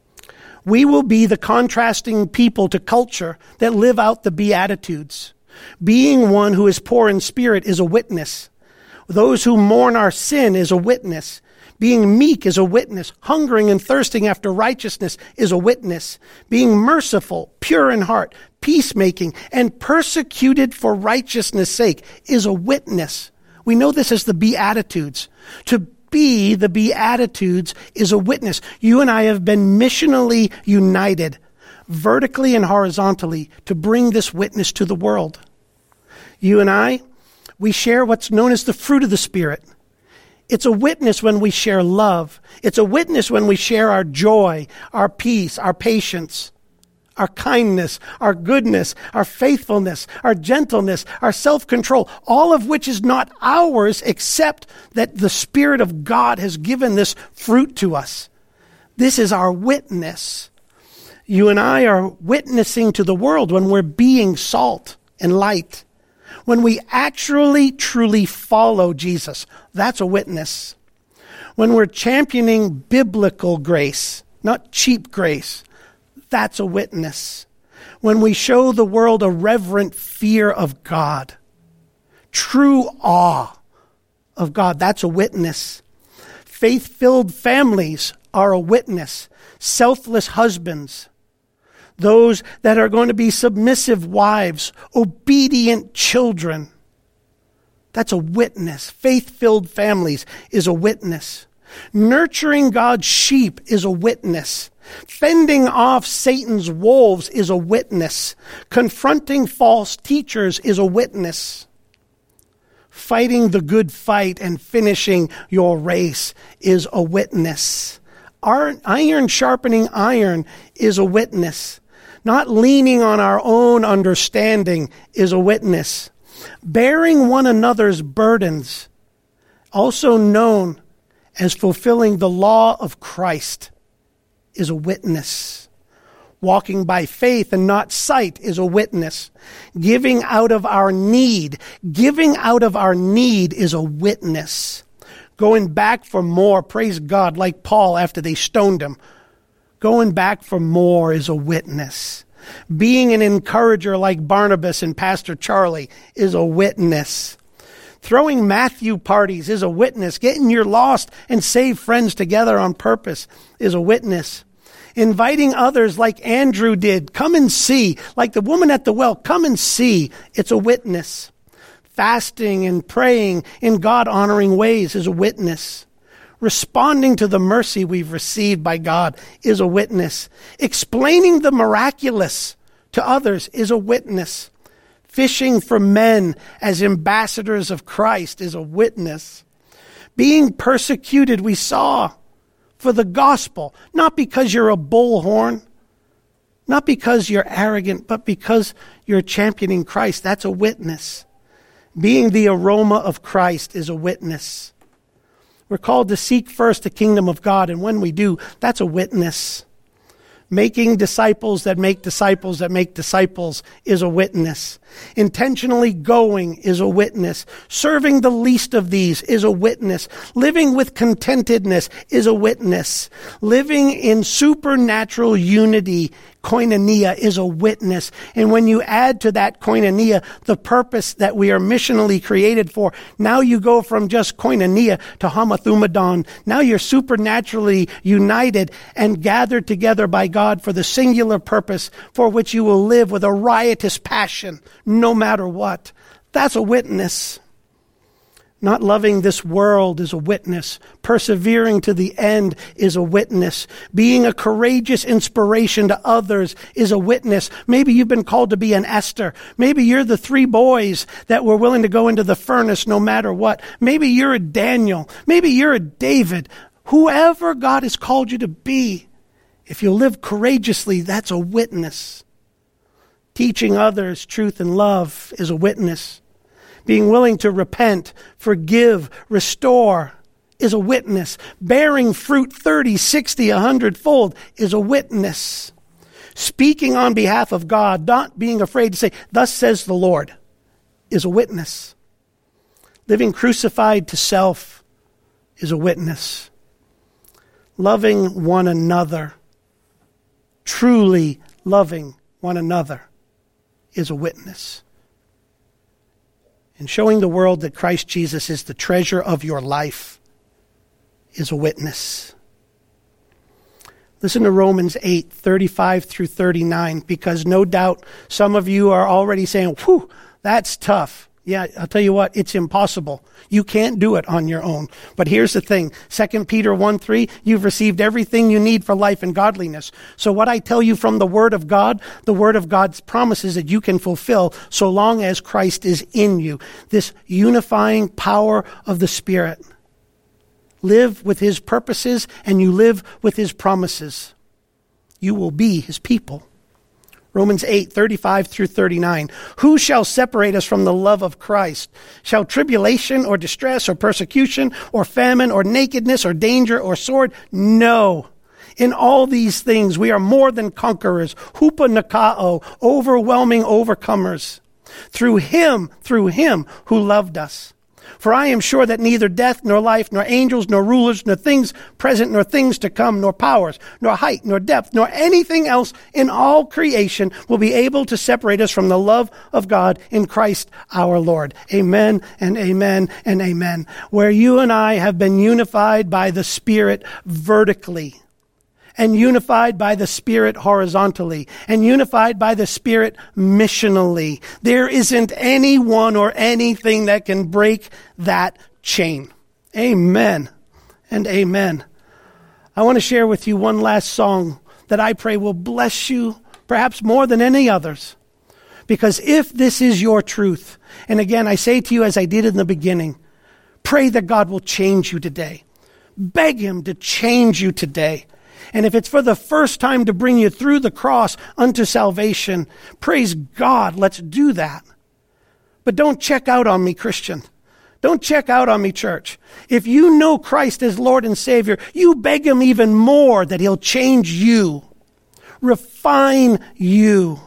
[SPEAKER 2] We will be the contrasting people to culture that live out the Beatitudes. Being one who is poor in spirit is a witness. Those who mourn our sin is a witness. Being meek is a witness. Hungering and thirsting after righteousness is a witness. Being merciful, pure in heart, peacemaking, and persecuted for righteousness' sake is a witness. We know this as the Beatitudes. To be the Beatitudes is a witness. You and I have been missionally united, vertically and horizontally, to bring this witness to the world. You and I, we share what's known as the fruit of the Spirit. It's a witness when we share love. It's a witness when we share our joy, our peace, our patience, our kindness, our goodness, our faithfulness, our gentleness, our self-control, all of which is not ours except that the Spirit of God has given this fruit to us. This is our witness. You and I are witnessing to the world when we're being salt and light. When we actually, truly follow Jesus, that's a witness. When we're championing biblical grace, not cheap grace, that's a witness. When we show the world a reverent fear of God, true awe of God, that's a witness. Faith-filled families are a witness. Selfless husbands, those that are going to be submissive wives, obedient children. That's a witness. Faith-filled families is a witness. Nurturing God's sheep is a witness. Fending off Satan's wolves is a witness. Confronting false teachers is a witness. Fighting the good fight and finishing your race is a witness. Iron sharpening iron is a witness. Not leaning on our own understanding is a witness. Bearing one another's burdens, also known as fulfilling the law of Christ, is a witness. Walking by faith and not sight is a witness. Giving out of our need, giving out of our need is a witness. Going back for more, praise God, like Paul after they stoned him. Going back for more is a witness. Being an encourager like Barnabas and Pastor Charlie is a witness. Throwing Matthew parties is a witness. Getting your lost and saved friends together on purpose is a witness. Inviting others like Andrew did, come and see. Like the woman at the well, come and see. It's a witness. Fasting and praying in God-honoring ways is a witness. Responding to the mercy we've received by God is a witness. Explaining the miraculous to others is a witness. Fishing for men as ambassadors of Christ is a witness. Being persecuted, we saw, for the gospel, not because you're a bullhorn, not because you're arrogant, but because you're championing Christ. That's a witness. Being the aroma of Christ is a witness. We're called to seek first the kingdom of God, and when we do, that's a witness. Making disciples that make disciples that make disciples is a witness. Intentionally going is a witness. Serving the least of these is a witness. Living with contentedness is a witness. Living in supernatural unity, koinonia, is a witness. And when you add to that koinonia the purpose that we are missionally created for, now you go from just koinonia to hamathumadon. Now you're supernaturally united and gathered together by God for the singular purpose for which you will live with a riotous passion, no matter what. That's a witness. Not loving this world is a witness. Persevering to the end is a witness. Being a courageous inspiration to others is a witness. Maybe you've been called to be an Esther. Maybe you're the three boys that were willing to go into the furnace no matter what. Maybe you're a Daniel. Maybe you're a David. Whoever God has called you to be, if you live courageously, that's a witness. Teaching others truth and love is a witness. Being willing to repent, forgive, restore is a witness. Bearing fruit thirty, sixty, a hundred fold is a witness. Speaking on behalf of God, not being afraid to say, thus says the Lord, is a witness. Living crucified to self is a witness. Loving one another, truly loving one another, is a witness. And showing the world that Christ Jesus is the treasure of your life is a witness. Listen to Romans eight, thirty-five through thirty-nine, because no doubt some of you are already saying, whew, that's tough. Yeah, I'll tell you what, it's impossible. You can't do it on your own. But here's the thing, Second Peter one three, you've received everything you need for life and godliness. So what I tell you from the Word of God, the Word of God's promises that you can fulfill so long as Christ is in you. This unifying power of the Spirit. Live with His purposes and you live with His promises. You will be His people. Romans eight, thirty-five through thirty-nine. Who shall separate us from the love of Christ? Shall tribulation or distress or persecution or famine or nakedness or danger or sword? No. In all these things we are more than conquerors. Hupa nakao, overwhelming overcomers. Through Him, through Him who loved us. For I am sure that neither death, nor life, nor angels, nor rulers, nor things present, nor things to come, nor powers, nor height, nor depth, nor anything else in all creation will be able to separate us from the love of God in Christ our Lord. Amen and amen and amen. Where you and I have been unified by the Spirit vertically, and unified by the Spirit horizontally, and unified by the Spirit missionally. There isn't anyone or anything that can break that chain. Amen and amen. I want to share with you one last song that I pray will bless you perhaps more than any others. Because if this is your truth, and again, I say to you as I did in the beginning, pray that God will change you today. Beg him to change you today. And if it's for the first time to bring you through the cross unto salvation, praise God, let's do that. But don't check out on me, Christian. Don't check out on me, church. If you know Christ as Lord and Savior, you beg him even more that he'll change you, refine you,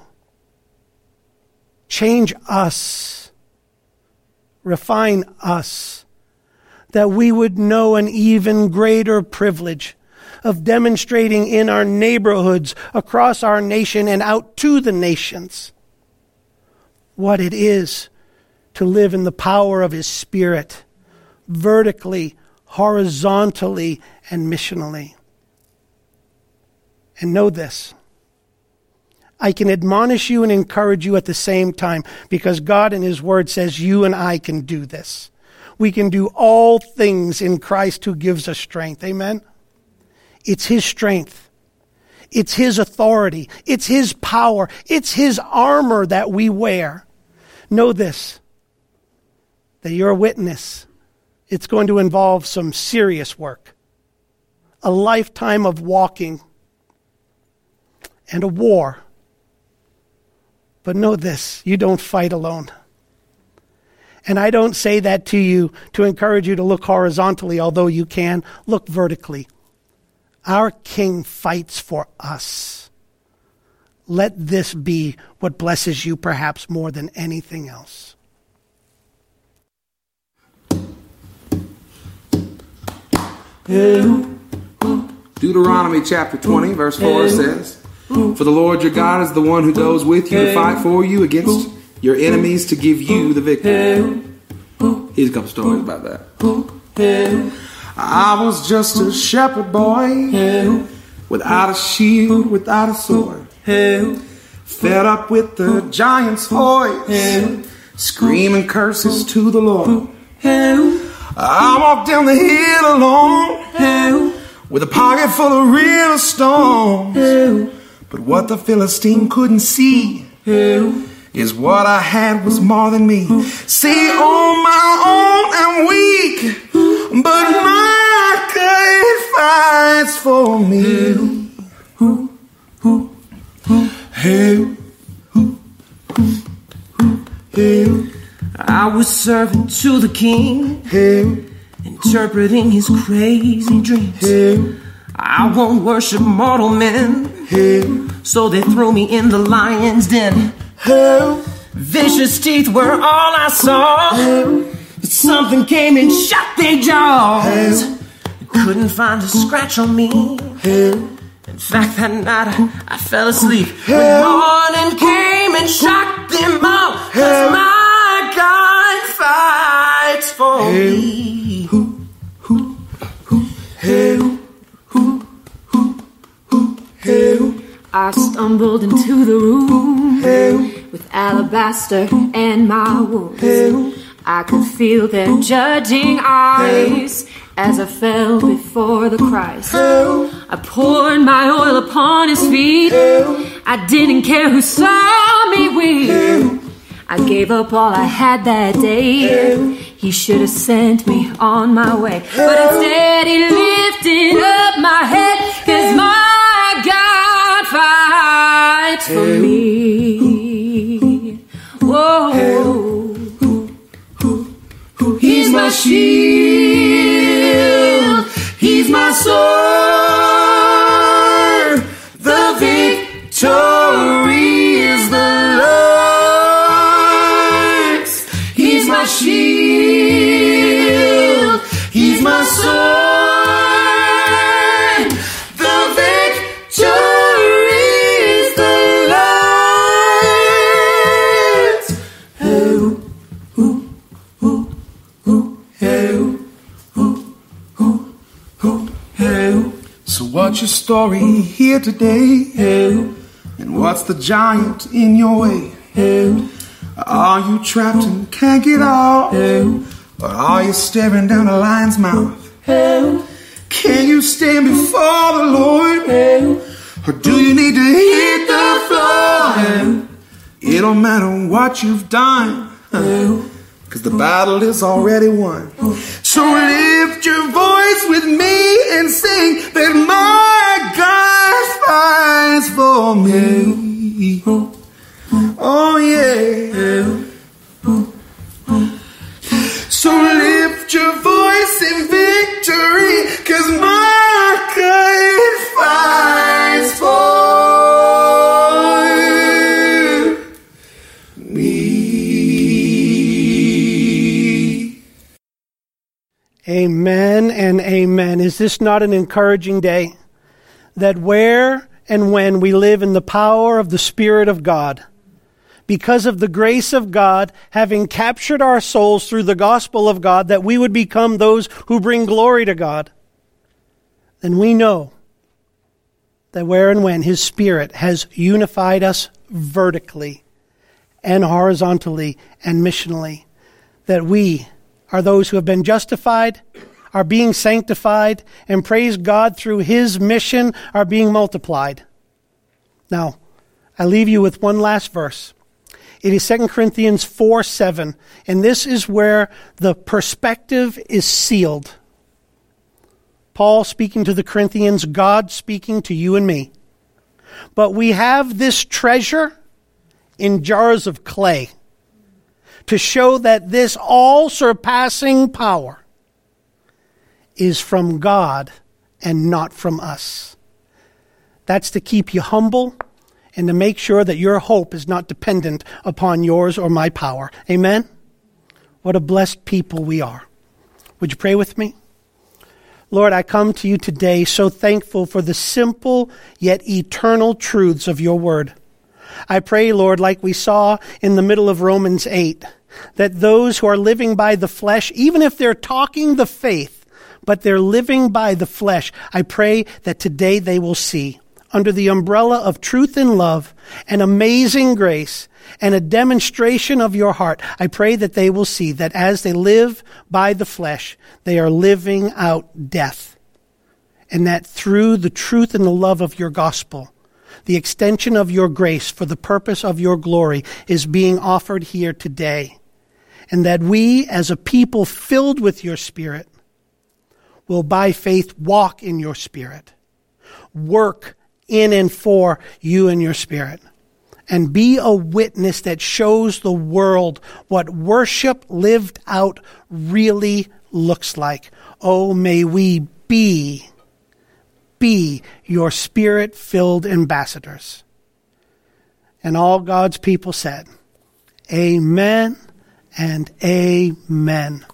[SPEAKER 2] change us, refine us, that we would know an even greater privilege of demonstrating in our neighborhoods, across our nation, and out to the nations what it is to live in the power of his Spirit, vertically, horizontally, and missionally. And know this, I can admonish you and encourage you at the same time, because God in his word says you and I can do this. We can do all things in Christ who gives us strength. Amen? It's his strength. It's his authority. It's his power. It's his armor that we wear. Know this, that you're a witness. It's going to involve some serious work, a lifetime of walking, and a war. But know this, you don't fight alone. And I don't say that to you to encourage you to look horizontally, although you can. Look vertically. Our King fights for us. Let this be what blesses you perhaps more than anything else.
[SPEAKER 3] Deuteronomy chapter twenty, verse four says, "For the Lord your God is the one who goes with you to fight for you against your enemies to give you the victory." Here's a couple stories about that. I was just a shepherd boy, without a shield, without a sword, fed up with the giant's voice, screaming curses to the Lord. I walked down the hill alone, with a pocket full of real stones. But what the Philistine couldn't see is what I had was more than me. See, on my own I'm weak, but my God fights for me. Hey, hey.
[SPEAKER 4] I was serving to the king,
[SPEAKER 3] Hey,
[SPEAKER 4] interpreting his crazy dreams.
[SPEAKER 3] hey,
[SPEAKER 4] I won't worship mortal men,
[SPEAKER 3] hey,
[SPEAKER 4] so they threw me in the lion's den.
[SPEAKER 3] hey.
[SPEAKER 4] Vicious teeth were all I saw. But something came and shut their jaws. Couldn't find a scratch on me. In fact, that night I, I fell asleep. When morning came and shocked them all, 'cause my God fights for me.
[SPEAKER 5] I stumbled into the room with alabaster and my wounds. I could feel their judging eyes as I fell before the Christ. I poured my oil upon his feet. I didn't care who saw me weep. I gave up all I had that day. He should have sent me on my way, but instead he lifted up my head, 'cause my God fights for me. Whoa. He's my shield, he's my sword. The victory is the Lord's. He's my shield, he's my sword. The victory is the Lord's. Oh, oh, oh.
[SPEAKER 3] So what's your story here today? And what's the giant in your way? Are you trapped and can't get out? Or are you staring down a lion's mouth? Can you stand before the Lord
[SPEAKER 1] Or do you need to hit the floor? It don't matter what you've done, cause the battle is already won. So lift your voice with me and sing that my God fights for me. Oh yeah. So lift your voice in victory, cause my God fights for me.
[SPEAKER 2] Amen and amen. Is this not an encouraging day? That where and when we live in the power of the Spirit of God, because of the grace of God having captured our souls through the gospel of God, that we would become those who bring glory to God, then we know that where and when His Spirit has unified us vertically and horizontally and missionally, that we are those who have been justified, are being sanctified, and praise God through His mission are being multiplied. Now, I leave you with one last verse. It is Second Corinthians four seven, and this is where the perspective is sealed. Paul speaking to the Corinthians, God speaking to you and me. But we have this treasure in jars of clay to show that this all-surpassing power is from God and not from us. That's to keep you humble and to make sure that your hope is not dependent upon yours or my power. Amen? What a blessed people we are. Would you pray with me? Lord, I come to you today so thankful for the simple yet eternal truths of your word. I pray, Lord, like we saw in the middle of Romans eight, that those who are living by the flesh, even if they're talking the faith, but they're living by the flesh, I pray that today they will see, under the umbrella of truth and love and amazing grace and a demonstration of your heart, I pray that they will see that as they live by the flesh, they are living out death. And that through the truth and the love of your gospel, the extension of your grace for the purpose of your glory is being offered here today. And that we, as a people filled with your Spirit, will by faith walk in your Spirit, work in and for you and your Spirit, and be a witness that shows the world what worship lived out really looks like. Oh, may we be, be your Spirit-filled ambassadors. And all God's people said, Amen and amen.